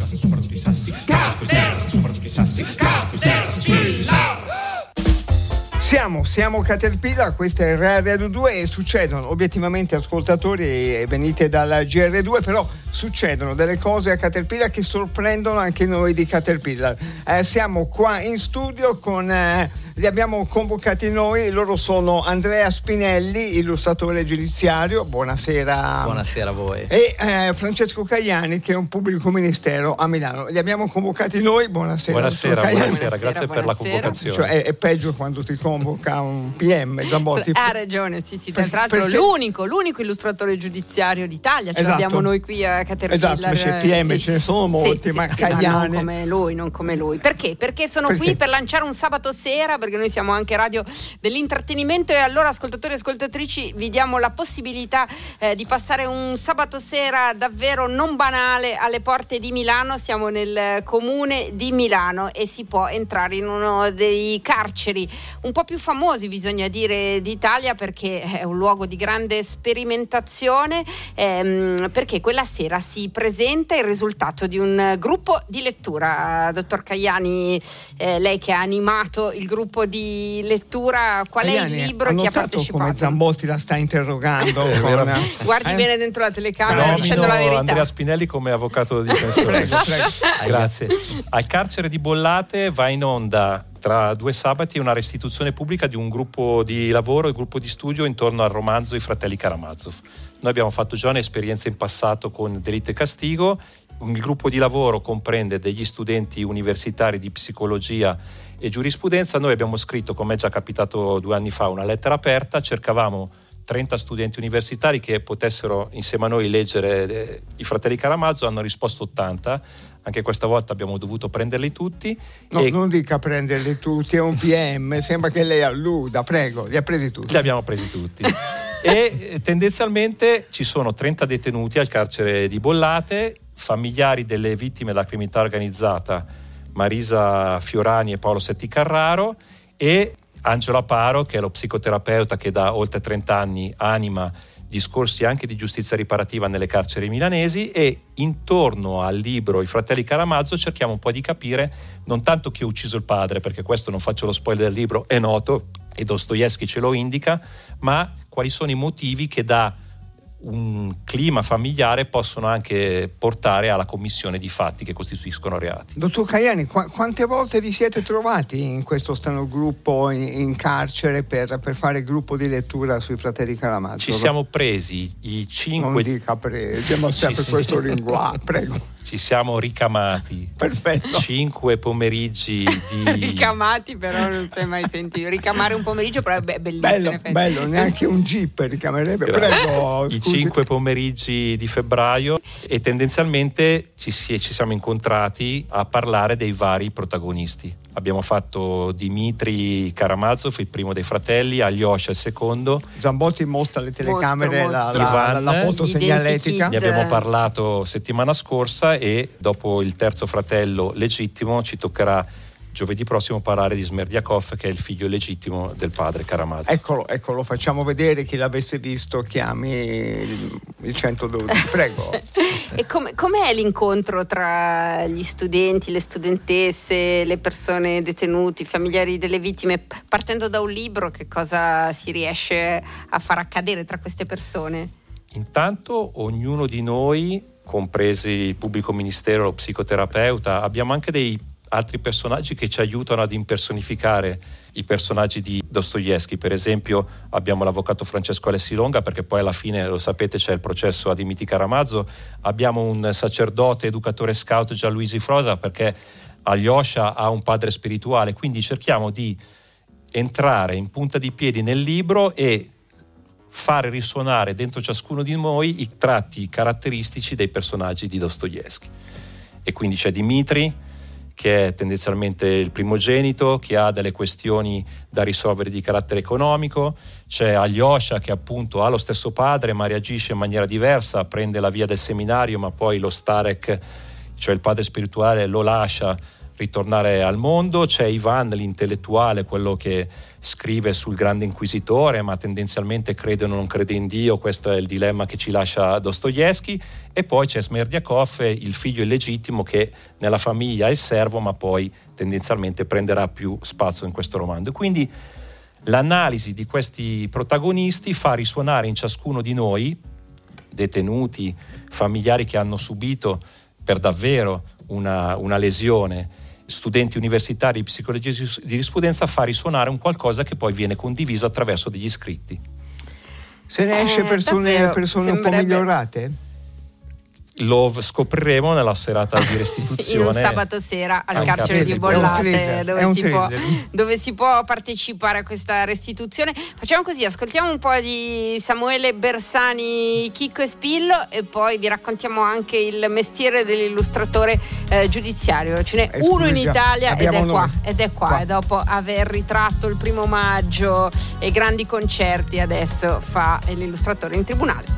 Siamo Caterpillar, questa è Radio 2 e succedono obiettivamente, ascoltatori, venite dalla GR2, però succedono delle cose a Caterpillar che sorprendono anche noi di Caterpillar. Siamo qua in studio con li abbiamo convocati noi, loro sono Andrea Spinelli, illustratore giudiziario, buonasera. Buonasera a voi. E Francesco Caiani, che è un pubblico ministero a Milano. Li abbiamo convocati noi, buonasera. Buonasera, grazie per la convocazione. Cioè, è peggio quando ti convoca un PM, Zambotti. Ha ragione, sì, tra l'altro l'unico illustratore giudiziario d'Italia, ce l'abbiamo noi qui a Caterpillar. Esatto, invece PM ce ne sono molti, ma Caiani non come lui. Perché? Perché sono qui per lanciare un sabato sera, perché noi siamo anche radio dell'intrattenimento, e allora, ascoltatori e ascoltatrici, vi diamo la possibilità di passare un sabato sera davvero non banale alle porte di Milano. Siamo nel comune di Milano e si può entrare in uno dei carceri un po' più famosi, bisogna dire, d'Italia, perché è un luogo di grande sperimentazione, perché quella sera si presenta il risultato di un gruppo di lettura. Dottor Caiani, lei che ha animato il gruppo di lettura, qual è il libro che ha partecipato? Come Zambotti la sta interrogando. Guardi bene dentro la telecamera, dicendo la verità. Andrea Spinelli come avvocato difensore. Prego. Grazie. Al carcere di Bollate va in onda tra 2 sabati una restituzione pubblica di un gruppo di lavoro e gruppo di studio intorno al romanzo I fratelli Karamazov. Noi abbiamo fatto già un'esperienza in passato con Delitto e Castigo. Il gruppo di lavoro comprende degli studenti universitari di psicologia e giurisprudenza. Noi abbiamo scritto, come è già capitato 2 anni fa, una lettera aperta. Cercavamo 30 studenti universitari che potessero insieme a noi leggere I fratelli Karamazov. Hanno risposto 80. Anche questa volta abbiamo dovuto prenderli tutti. No, non dica prenderli tutti, è un PM, sembra che lei alluda. Prego, li ha presi tutti. Li abbiamo presi tutti. E tendenzialmente ci sono 30 detenuti al carcere di Bollate, familiari delle vittime della criminalità organizzata, Marisa Fiorani e Paolo Setti Carraro, e Angelo Aparo, che è lo psicoterapeuta che da oltre 30 anni anima discorsi anche di giustizia riparativa nelle carceri milanesi. E intorno al libro I fratelli Karamazov cerchiamo un po' di capire non tanto chi ha ucciso il padre, perché questo, non faccio lo spoiler del libro, è noto e Dostoevskij ce lo indica, ma quali sono i motivi che da un clima familiare possono anche portare alla commissione di fatti che costituiscono reati. Dottor Caiani, quante volte vi siete trovati in questo strano gruppo in carcere per fare gruppo di lettura sui fratelli Karamazov? Ci siamo presi i 5... Non dica presi, ma sempre questo linguaggio, prego. Ci siamo ricamati. Perfetto. 5 pomeriggi di... Ricamati, però non si è mai sentito. Ricamare un pomeriggio, però è bellissimo. Bello, neanche un jeep ricamerebbe. Prego, i 5 pomeriggi di febbraio, e tendenzialmente ci siamo incontrati a parlare dei vari protagonisti. Abbiamo fatto Dmitry Karamazov, il primo dei fratelli, Alyosha il secondo. Zambotti mostra alle telecamere mostro. la foto segnaletica. Ne abbiamo parlato settimana scorsa, e dopo il terzo fratello legittimo ci toccherà giovedì prossimo parlare di Smerdiakov, che è il figlio legittimo del padre Karamazov. Eccolo, facciamo vedere. Chi l'avesse visto chiami il 112, prego. E com'è l'incontro tra gli studenti, le studentesse, le persone detenute, i familiari delle vittime? Partendo da un libro, che cosa si riesce a far accadere tra queste persone? Intanto ognuno di noi, compresi il pubblico ministero, lo psicoterapeuta, abbiamo anche dei altri personaggi che ci aiutano ad impersonificare i personaggi di Dostoevskij. Per esempio abbiamo l'avvocato Francesco Alessi Longa, perché poi alla fine, lo sapete, c'è il processo a Dmitry Karamazov. Abbiamo un sacerdote educatore scout, Gianluigi Frosa, perché Alyosha ha un padre spirituale. Quindi cerchiamo di entrare in punta di piedi nel libro e fare risuonare dentro ciascuno di noi i tratti caratteristici dei personaggi di Dostoevskij. E quindi c'è Dmitry, che è tendenzialmente il primogenito, che ha delle questioni da risolvere di carattere economico. C'è Alyosha, che appunto ha lo stesso padre ma reagisce in maniera diversa, prende la via del seminario, ma poi lo Starek, cioè il padre spirituale, lo lascia, ritornare al mondo. C'è Ivan, l'intellettuale, quello che scrive sul grande inquisitore, ma tendenzialmente crede o non crede in Dio. Questo è il dilemma che ci lascia Dostoevskij. E poi c'è Smerdyakov, il figlio illegittimo che nella famiglia è il servo, ma poi tendenzialmente prenderà più spazio in questo romanzo. Quindi l'analisi di questi protagonisti fa risuonare in ciascuno di noi, detenuti, familiari che hanno subito per davvero una lesione, studenti universitari di psicologia di giurisprudenza, fa risuonare un qualcosa che poi viene condiviso attraverso degli scritti. Se ne esce persone un po' migliorate? Lo scopriremo nella serata di restituzione in un sabato sera al carcere di Bollate, dove si può partecipare a questa restituzione. Facciamo così, ascoltiamo un po' di Samuele Bersani, Chicco e Spillo, e poi vi raccontiamo anche il mestiere dell'illustratore giudiziario. Ce n'è uno in Italia ed è qua. E dopo aver ritratto il 1 maggio e grandi concerti, adesso fa l'illustratore in tribunale.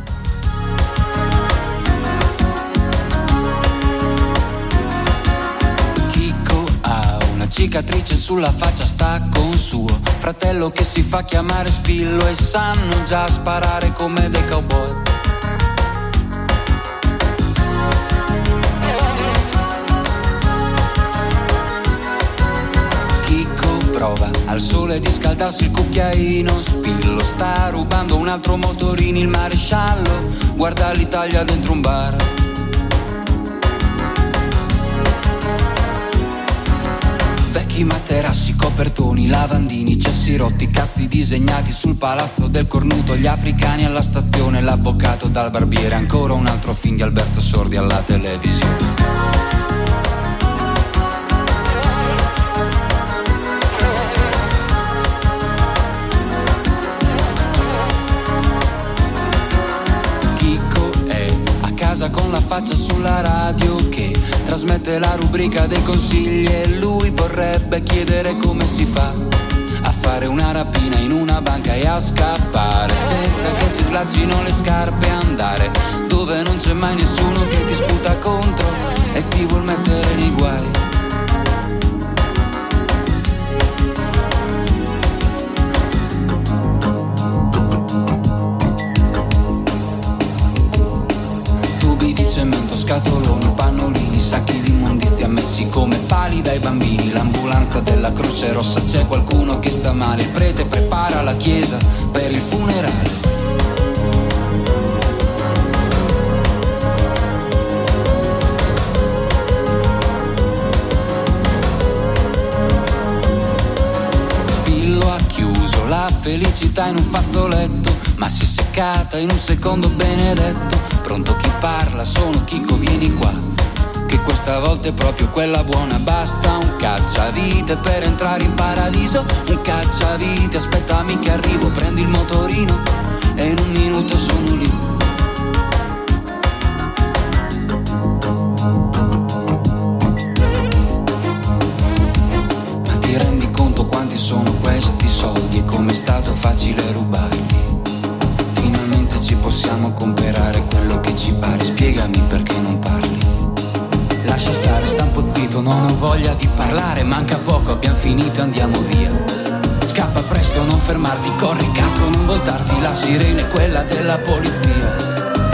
Cicatrice sulla faccia, sta con suo fratello che si fa chiamare Spillo, e sanno già sparare come dei cowboy. Chicco prova al sole di scaldarsi il cucchiaino, Spillo sta rubando un altro motorino, il maresciallo guarda l'Italia dentro un bar. Vecchi materassi, copertoni, lavandini, cessi rotti, cazzi disegnati sul palazzo del cornuto, gli africani alla stazione, l'avvocato dal barbiere, ancora un altro film di Alberto Sordi alla televisione. Con la faccia sulla radio che trasmette la rubrica dei consigli, e lui vorrebbe chiedere come si fa a fare una rapina in una banca e a scappare senza che si slaccino le scarpe, andare dove non c'è mai nessuno che ti sputa contro e ti vuol mettere nei guai. Cemento, scatoloni, pannolini, sacchi di immondizia messi come pali dai bambini, l'ambulanza della Croce Rossa, c'è qualcuno che sta male, il prete prepara la chiesa per il funerale. Spillo ha chiuso la felicità in un fazzoletto, ma si è seccata in un secondo benedetto. Pronto chi parla, sono Chicco, vieni qua, che questa volta è proprio quella buona. Basta un cacciavite per entrare in paradiso, un cacciavite, aspettami che arrivo, prendi il motorino e in un minuto sono lì. Ma ti rendi conto quanti sono questi soldi e com'è stato facile rubarli? Finalmente ci possiamo comprare quello che ci pare, spiegami perché non parli. Lascia stare, sta un po' zitto, non ho voglia di parlare, manca poco, abbiamo finito, andiamo via. Scappa presto, non fermarti, corri cazzo, non voltarti, la sirena è quella della polizia.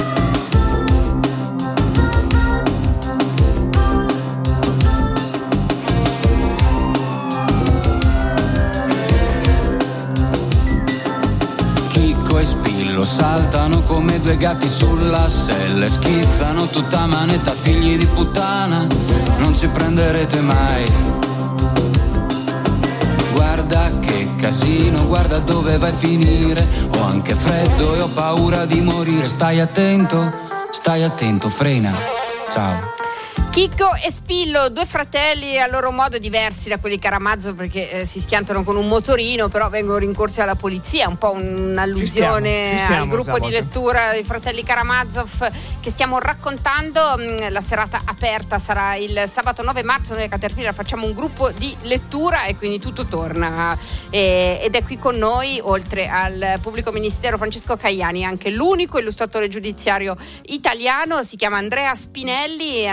E Spillo saltano come due gatti sulla selle, schizzano tutta manetta, figli di puttana, non ci prenderete mai. Guarda che casino, guarda dove vai a finire, ho anche freddo e ho paura di morire, stai attento, frena, ciao. Chicco e Spillo, due fratelli a loro modo diversi da quelli di Karamazov, perché si schiantano con un motorino, però vengono rincorsi alla polizia, un po' un'allusione ci siamo, al gruppo di lettura dei fratelli Karamazov che stiamo raccontando. La serata aperta sarà il sabato 9 marzo, noi a Caterpillar facciamo un gruppo di lettura e quindi tutto torna, ed è qui con noi, oltre al pubblico ministero, Francesco Caiani, anche l'unico illustratore giudiziario italiano, si chiama Andrea Spinelli. Andrea,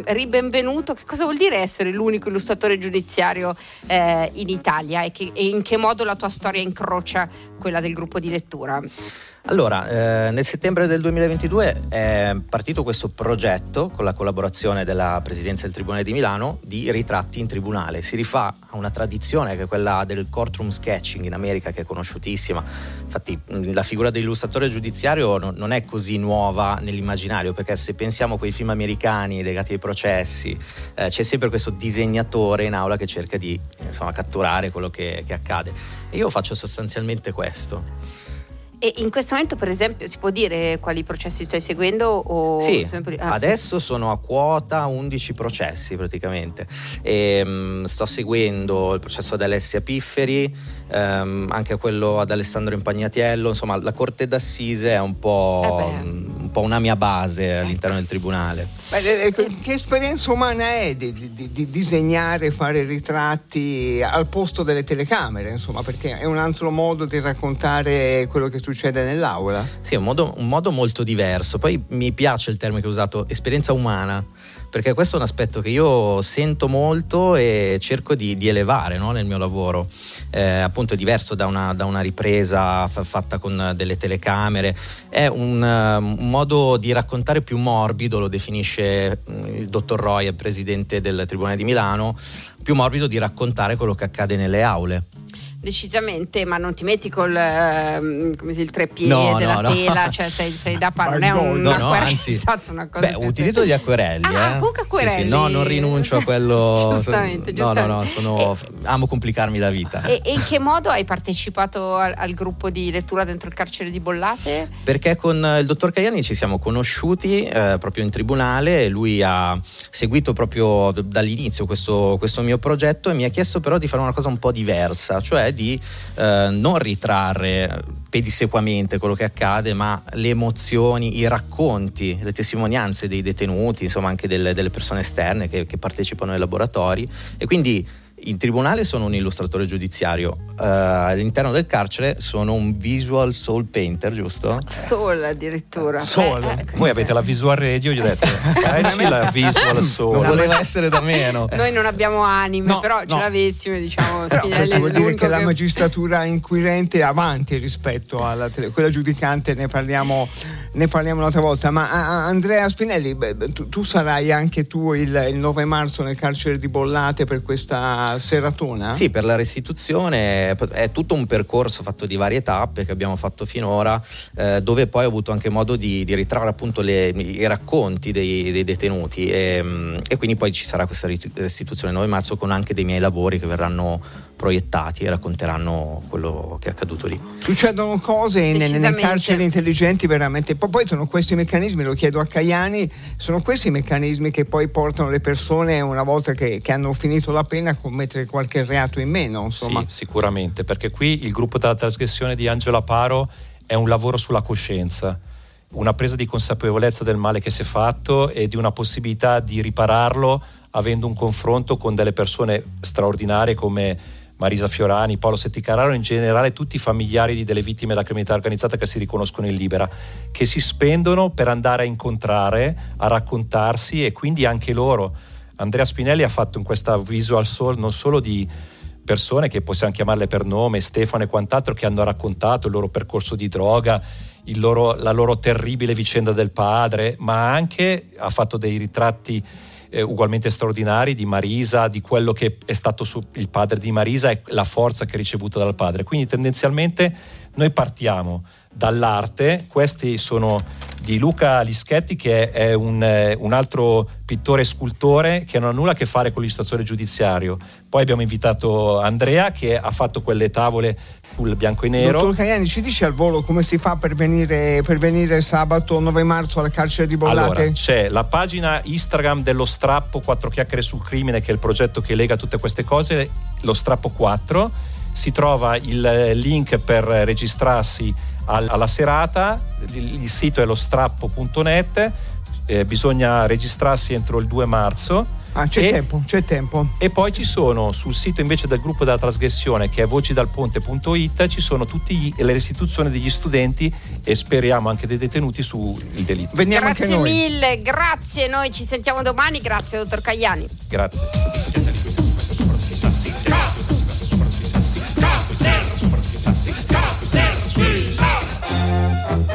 ribenvenuto. Che cosa vuol dire essere l'unico illustratore giudiziario in Italia e in che modo la tua storia incrocia quella del gruppo di lettura? Allora, nel settembre del 2022 è partito questo progetto con la collaborazione della Presidenza del Tribunale di Milano di ritratti in tribunale. Si rifà a una tradizione che è quella del courtroom sketching in America, che è conosciutissima. Infatti la figura dell'illustratore giudiziario non è così nuova nell'immaginario, perché se pensiamo a quei film americani legati ai processi, c'è sempre questo disegnatore in aula che cerca di catturare quello che accade. E io faccio sostanzialmente questo. E in questo momento, per esempio, si può dire quali processi stai seguendo? Sì, adesso sono a quota 11 processi praticamente. Sto seguendo il processo ad Alessia Pifferi, anche quello ad Alessandro Impagnatiello. Insomma, la Corte d'Assise è un po' una mia base all'interno del tribunale. Che esperienza umana è di disegnare, fare ritratti al posto delle telecamere, insomma, perché è un altro modo di raccontare quello che succede nell'aula? Sì, è un modo molto diverso. Poi mi piace il termine che ho usato, esperienza umana, perché questo è un aspetto che io sento molto e cerco di elevare, no, nel mio lavoro. Appunto è diverso da una ripresa fatta con delle telecamere, è un modo di raccontare più morbido, lo definisce il dottor Roy, presidente del Tribunale di Milano, più morbido di raccontare quello che accade nelle aule. Decisamente, ma non ti metti il treppiede della tela, cioè sei da non è un'acquerelli, anzi, esatto, una cosa. Utilizzo gli acquerelli. Comunque acquerelli. Sì, non rinuncio a quello. Giustamente. Amo complicarmi la vita. E in che modo hai partecipato al gruppo di lettura dentro il carcere di Bollate? Perché con il dottor Caiani ci siamo conosciuti proprio in tribunale, e lui ha seguito proprio dall'inizio questo mio progetto, e mi ha chiesto però di fare una cosa un po' diversa, cioè di non ritrarre pedissequamente quello che accade, ma le emozioni, i racconti, le testimonianze dei detenuti, insomma anche delle persone esterne che partecipano ai laboratori. E quindi in tribunale sono un illustratore giudiziario, all'interno del carcere sono un visual soul painter, giusto? Soul addirittura. Voi avete la visual radio, gli ho detto facci la visual soul. Non voleva essere da meno. Noi non abbiamo anime, però ce l'avessimo, diciamo. Però questo vuol dire che la magistratura inquirente è avanti rispetto alla quella giudicante, ne parliamo un'altra volta. Ma Andrea Spinelli, tu sarai anche tu il 9 marzo nel carcere di Bollate per questa seratona? Sì, per la restituzione è tutto un percorso fatto di varie tappe che abbiamo fatto finora, dove poi ho avuto anche modo di ritrarre appunto i racconti dei detenuti, e quindi poi ci sarà questa restituzione il 9 marzo con anche dei miei lavori che verranno proiettati e racconteranno quello che è accaduto lì. Succedono cose nei carceri intelligenti veramente. Poi sono questi meccanismi, lo chiedo a Caiani, sono questi meccanismi che poi portano le persone, una volta che hanno finito la pena, a commettere qualche reato in meno, insomma. Sì, sicuramente, perché qui il gruppo della trasgressione di Angela Paro è un lavoro sulla coscienza, una presa di consapevolezza del male che si è fatto e di una possibilità di ripararlo, avendo un confronto con delle persone straordinarie come Marisa Fiorani, Paolo Setticararo, in generale tutti i familiari delle vittime della criminalità organizzata che si riconoscono in Libera, che si spendono per andare a incontrare, a raccontarsi, e quindi anche loro. Andrea Spinelli ha fatto in questa visual soul non solo di persone che possiamo chiamarle per nome, Stefano e quant'altro, che hanno raccontato il loro percorso di droga, la loro terribile vicenda del padre, ma anche ha fatto dei ritratti ugualmente straordinari di Marisa, di quello che è stato il padre di Marisa e la forza che ha ricevuto dal padre. Quindi tendenzialmente noi partiamo dall'arte. Questi sono di Luca Lischetti, che è un altro pittore e scultore che non ha nulla a che fare con l'illustratore giudiziario. Poi abbiamo invitato Andrea, che ha fatto quelle tavole sul bianco e nero. Dottor Caiani, ci dice al volo come si fa per venire sabato 9 marzo al carcere di Bollate? Allora, c'è la pagina Instagram dello Strappo 4 chiacchiere sul crimine, che è il progetto che lega tutte queste cose, lo Strappo 4. Si trova il link per registrarsi alla serata, il sito è lostrappo.net, bisogna registrarsi entro il 2 marzo. C'è tempo. E poi ci sono sul sito invece del gruppo della trasgressione, che è vocidalponte.it, ci sono tutte le restituzioni degli studenti e speriamo anche dei detenuti sul delitto. Veniamo grazie anche noi. Mille, grazie, noi ci sentiamo domani, grazie dottor Caiani. Grazie.